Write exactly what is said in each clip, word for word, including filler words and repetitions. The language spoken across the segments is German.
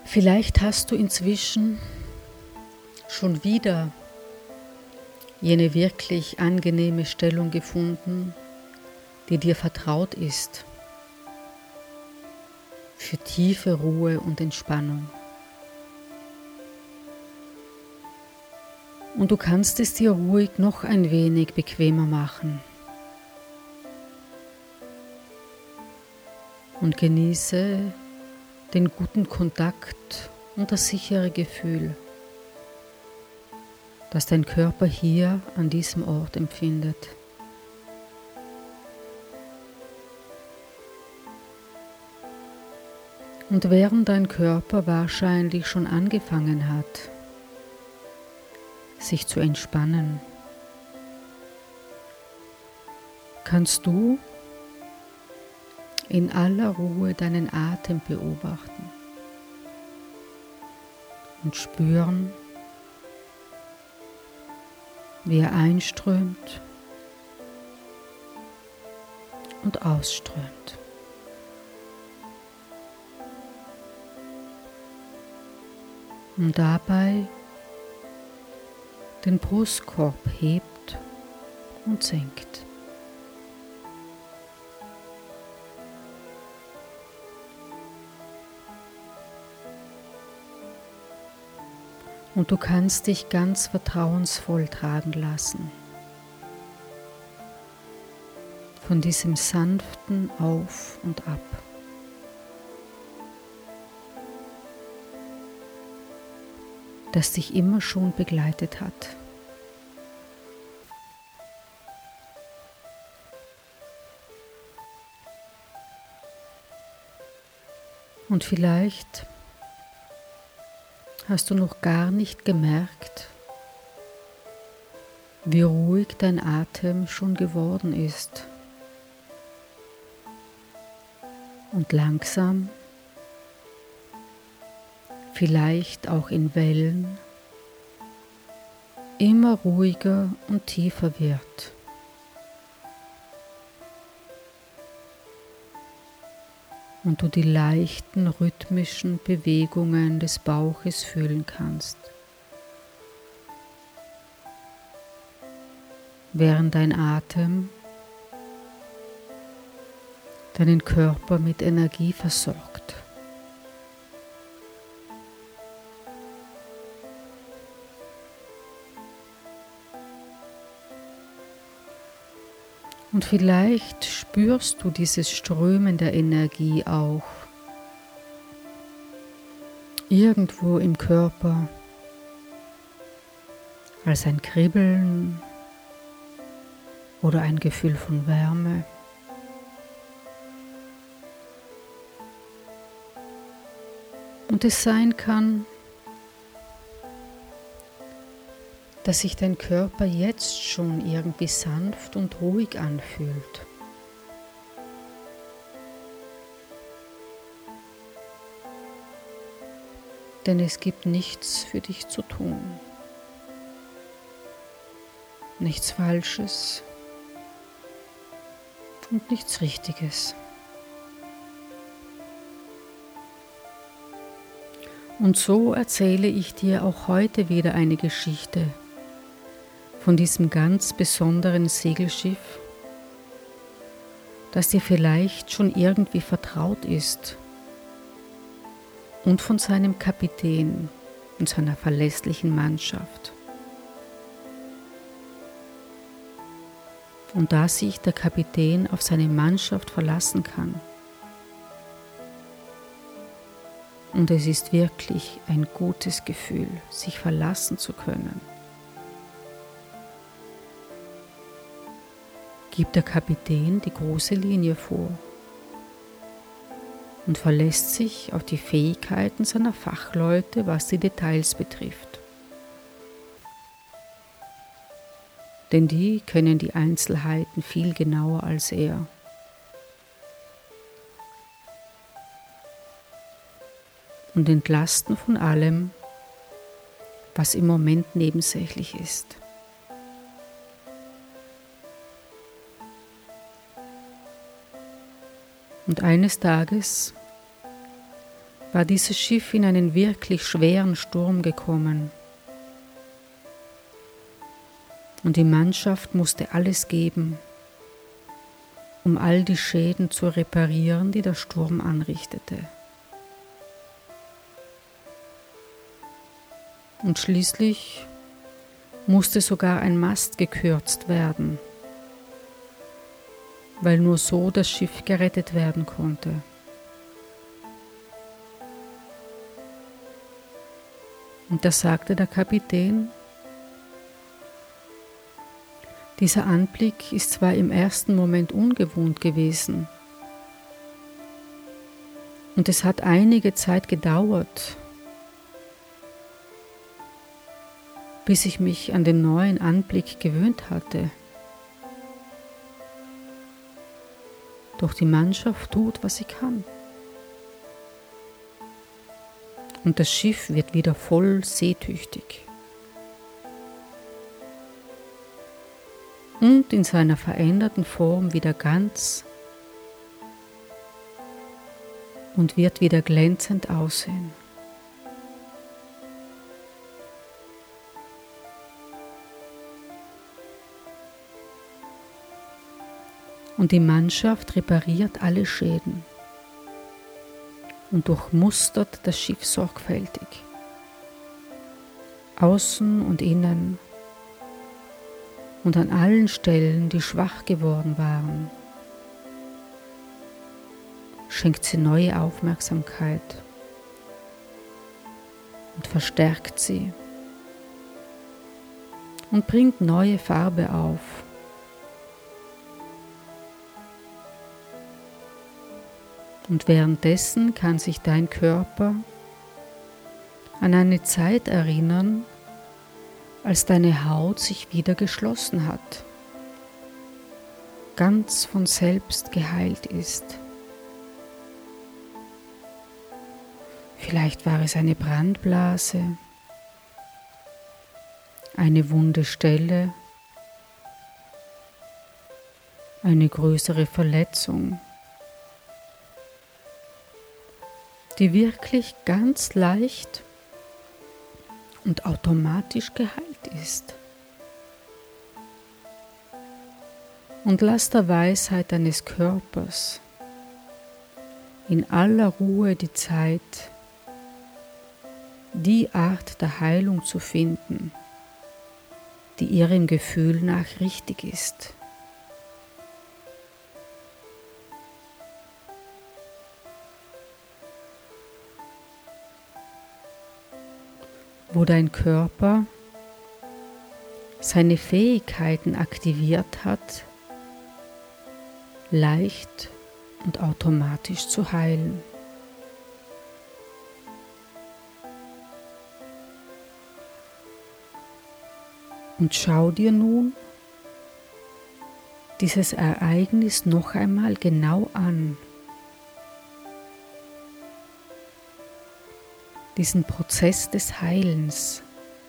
Vielleicht hast du inzwischen schon wieder jene wirklich angenehme Stellung gefunden, die dir vertraut ist, für tiefe Ruhe und Entspannung. Und du kannst es dir ruhig noch ein wenig bequemer machen und genieße den guten Kontakt und das sichere Gefühl, das dein Körper hier an diesem Ort empfindet. Und während dein Körper wahrscheinlich schon angefangen hat, sich zu entspannen, kannst du in aller Ruhe deinen Atem beobachten und spüren, wie er einströmt und ausströmt. Und dabei den Brustkorb hebt und senkt. Und du kannst dich ganz vertrauensvoll tragen lassen von diesem sanften Auf und Ab. Das dich immer schon begleitet hat. Und vielleicht hast du noch gar nicht gemerkt, wie ruhig dein Atem schon geworden ist. Und langsam, vielleicht auch in Wellen, immer ruhiger und tiefer wird. Und du die leichten rhythmischen Bewegungen des Bauches fühlen kannst, während dein Atem deinen Körper mit Energie versorgt. Und vielleicht spürst du dieses Strömen der Energie auch irgendwo im Körper als ein Kribbeln oder ein Gefühl von Wärme. Und es sein kann, dass sich dein Körper jetzt schon irgendwie sanft und ruhig anfühlt. Denn es gibt nichts für dich zu tun. Nichts Falsches und nichts Richtiges. Und so erzähle ich dir auch heute wieder eine Geschichte von diesem ganz besonderen Segelschiff, das dir vielleicht schon irgendwie vertraut ist, und von seinem Kapitän und seiner verlässlichen Mannschaft. Und da sich der Kapitän auf seine Mannschaft verlassen kann, und es ist wirklich ein gutes Gefühl, sich verlassen zu können, gibt der Kapitän die große Linie vor und verlässt sich auf die Fähigkeiten seiner Fachleute, was die Details betrifft. Denn die kennen die Einzelheiten viel genauer als er. Und entlasten von allem, was im Moment nebensächlich ist. Und eines Tages war dieses Schiff in einen wirklich schweren Sturm gekommen. Und die Mannschaft musste alles geben, um all die Schäden zu reparieren, die der Sturm anrichtete. Und schließlich musste sogar ein Mast gekürzt werden, weil nur so das Schiff gerettet werden konnte. Und da sagte der Kapitän: Dieser Anblick ist zwar im ersten Moment ungewohnt gewesen, und es hat einige Zeit gedauert, bis ich mich an den neuen Anblick gewöhnt hatte. Doch die Mannschaft tut, was sie kann. Und das Schiff wird wieder voll seetüchtig. Und in seiner veränderten Form wieder ganz und wird wieder glänzend aussehen. Und die Mannschaft repariert alle Schäden und durchmustert das Schiff sorgfältig, außen und innen, und an allen Stellen, die schwach geworden waren, schenkt sie neue Aufmerksamkeit und verstärkt sie und bringt neue Farbe auf. Und währenddessen kann sich dein Körper an eine Zeit erinnern, als deine Haut sich wieder geschlossen hat, ganz von selbst geheilt ist. Vielleicht war es eine Brandblase, eine wunde Stelle, eine größere Verletzung, die wirklich ganz leicht und automatisch geheilt ist. Und lass der Weisheit deines Körpers in aller Ruhe die Zeit, die Art der Heilung zu finden, die ihrem Gefühl nach richtig ist. Wo dein Körper seine Fähigkeiten aktiviert hat, leicht und automatisch zu heilen. Und schau dir nun dieses Ereignis noch einmal genau an. Diesen Prozess des Heilens,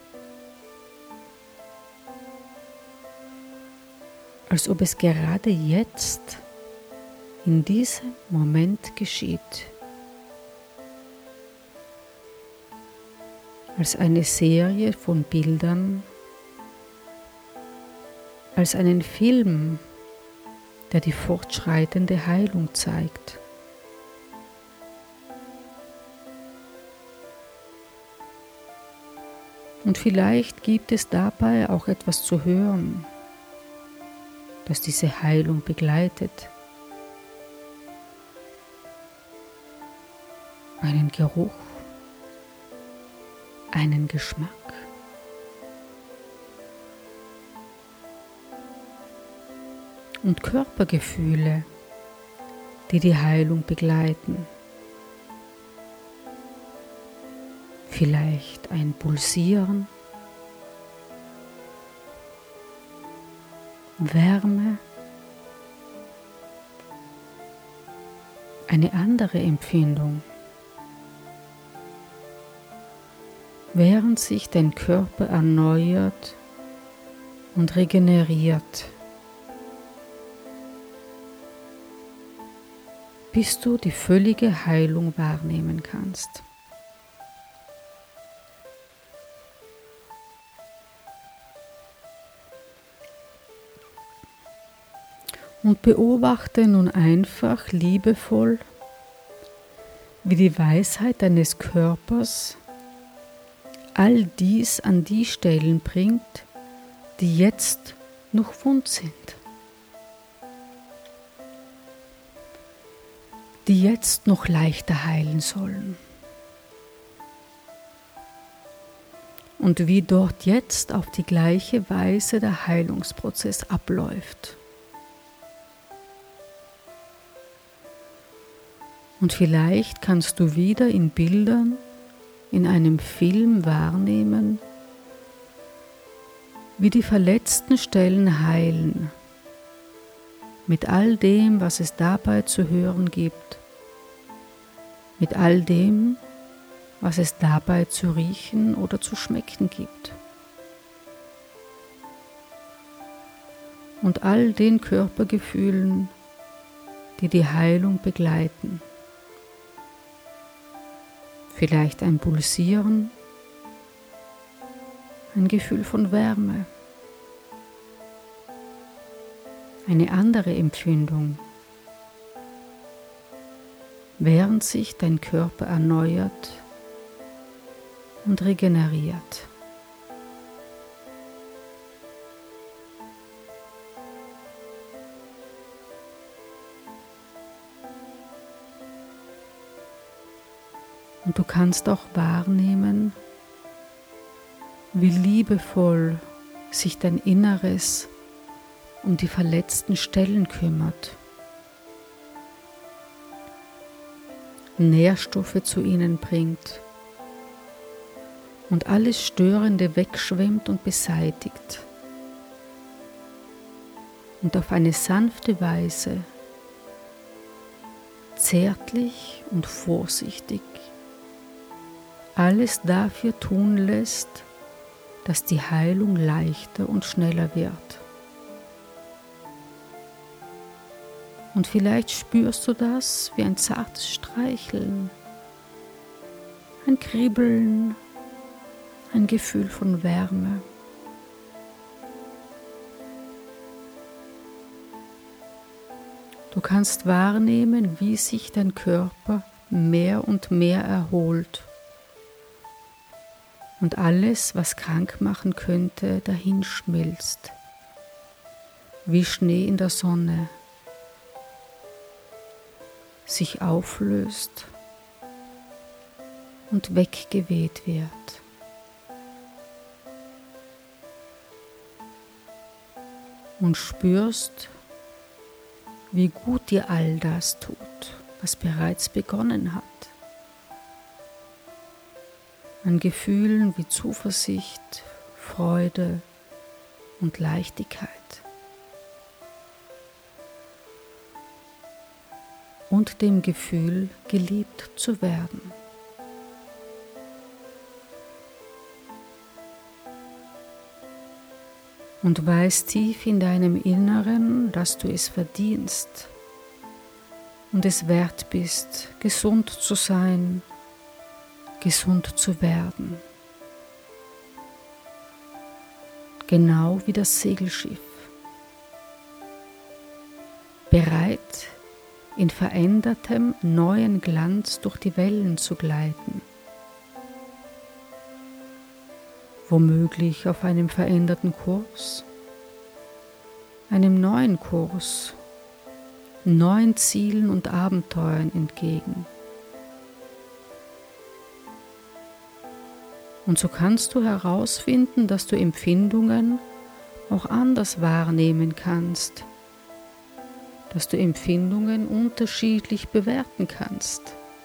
als ob es gerade jetzt, in diesem Moment geschieht, als eine Serie von Bildern, als einen Film, der die fortschreitende Heilung zeigt. Und vielleicht gibt es dabei auch etwas zu hören, das diese Heilung begleitet. Einen Geruch, einen Geschmack. Und Körpergefühle, die die Heilung begleiten. Vielleicht ein Pulsieren, Wärme, eine andere Empfindung, während sich dein Körper erneuert und regeneriert. bis du die völlige Heilung wahrnehmen kannst. Und beobachte nun einfach liebevoll, wie die Weisheit deines Körpers all dies an die Stellen bringt, die jetzt noch wund sind, die jetzt noch leichter heilen sollen. Und wie dort jetzt auf die gleiche Weise der Heilungsprozess abläuft. Und vielleicht kannst du wieder in Bildern, in einem Film wahrnehmen, wie die verletzten Stellen heilen, mit all dem, was es dabei zu hören gibt, mit all dem, was es dabei zu riechen oder zu schmecken gibt. Und all den Körpergefühlen, die die Heilung begleiten. Vielleicht ein Pulsieren, ein Gefühl von Wärme, eine andere Empfindung, während sich dein Körper erneuert und regeneriert. Und du kannst auch wahrnehmen, wie liebevoll sich dein Inneres um die verletzten Stellen kümmert, Nährstoffe zu ihnen bringt und alles Störende wegschwemmt und beseitigt und auf eine sanfte Weise, zärtlich und vorsichtig, alles dafür tun lässt, dass die Heilung leichter und schneller wird. Und vielleicht spürst du das wie ein zartes Streicheln, ein Kribbeln, ein Gefühl von Wärme. Du kannst wahrnehmen, wie sich dein Körper mehr und mehr erholt und alles, was krank machen könnte, dahinschmilzt, wie Schnee in der Sonne, sich auflöst und weggeweht wird. Und spürst, wie gut dir all das tut, was bereits begonnen hat. An Gefühlen wie Zuversicht, Freude und Leichtigkeit. Und dem Gefühl, geliebt zu werden. Und weißt tief in deinem Inneren, dass du es verdienst und es wert bist, gesund zu sein, gesund zu werden. Genau wie das Segelschiff. Bereit, in verändertem, neuen Glanz durch die Wellen zu gleiten. Womöglich auf einem veränderten Kurs, einem neuen Kurs, neuen Zielen und Abenteuern entgegen. Und so kannst du herausfinden, dass du Empfindungen auch anders wahrnehmen kannst, dass du Empfindungen unterschiedlich bewerten kannst.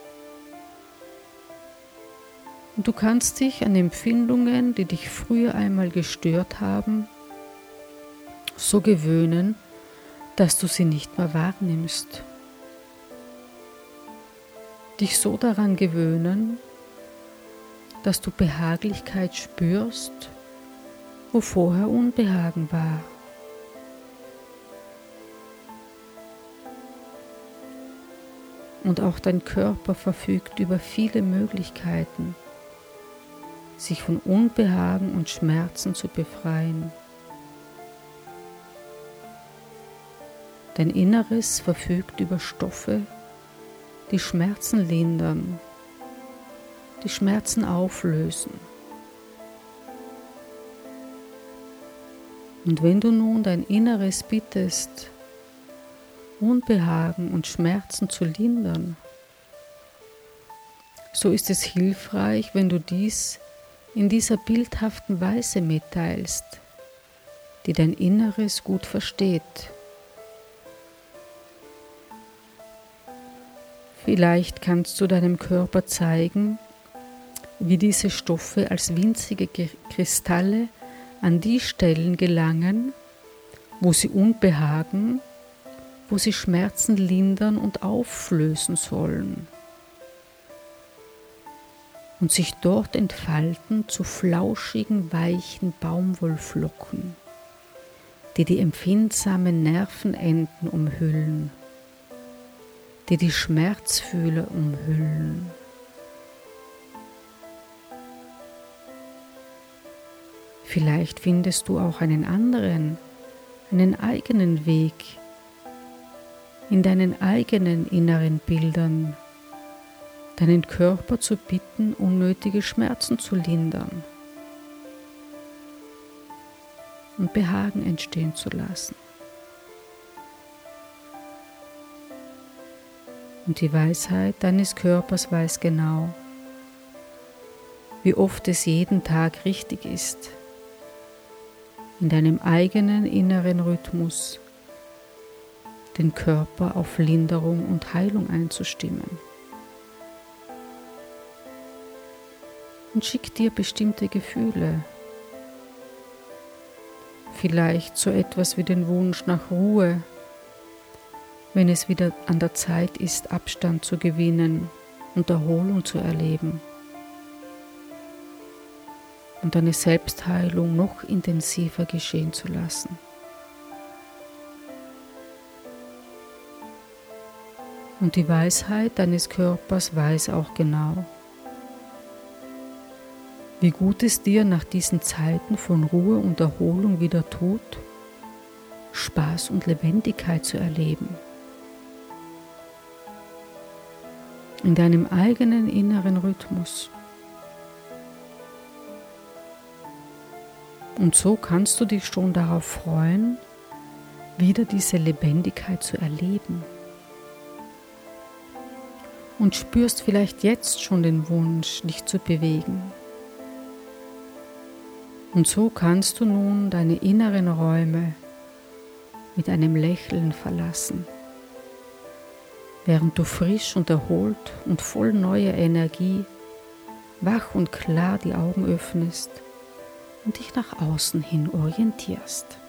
Und du kannst dich an Empfindungen, die dich früher einmal gestört haben, so gewöhnen, dass du sie nicht mehr wahrnimmst. Dich so daran gewöhnen, dass du Behaglichkeit spürst, wo vorher Unbehagen war. Und auch dein Körper verfügt über viele Möglichkeiten, sich von Unbehagen und Schmerzen zu befreien. Dein Inneres verfügt über Stoffe, die Schmerzen lindern, die Schmerzen auflösen. Und wenn du nun dein Inneres bittest, Unbehagen und Schmerzen zu lindern, so ist es hilfreich, wenn du dies in dieser bildhaften Weise mitteilst, die dein Inneres gut versteht. Vielleicht kannst du deinem Körper zeigen, wie diese Stoffe als winzige Kristalle an die Stellen gelangen, wo sie Unbehagen, wo sie Schmerzen lindern und auflösen sollen und sich dort entfalten zu flauschigen, weichen Baumwollflocken, die die empfindsamen Nervenenden umhüllen, die die Schmerzfühler umhüllen. Vielleicht findest du auch einen anderen, einen eigenen Weg, in deinen eigenen inneren Bildern, deinen Körper zu bitten, unnötige Schmerzen zu lindern und Behagen entstehen zu lassen. Und die Weisheit deines Körpers weiß genau, wie oft es jeden Tag richtig ist, in deinem eigenen inneren Rhythmus den Körper auf Linderung und Heilung einzustimmen. Und schick dir bestimmte Gefühle, vielleicht so etwas wie den Wunsch nach Ruhe, wenn es wieder an der Zeit ist, Abstand zu gewinnen und Erholung zu erleben und deine Selbstheilung noch intensiver geschehen zu lassen. Und die Weisheit deines Körpers weiß auch genau, wie gut es dir nach diesen Zeiten von Ruhe und Erholung wieder tut, Spaß und Lebendigkeit zu erleben. In deinem eigenen inneren Rhythmus. Und so kannst du dich schon darauf freuen, wieder diese Lebendigkeit zu erleben. Und spürst vielleicht jetzt schon den Wunsch, dich zu bewegen. Und so kannst du nun deine inneren Räume mit einem Lächeln verlassen, während du frisch und erholt und voll neuer Energie, wach und klar die Augen öffnest und dich nach außen hin orientierst.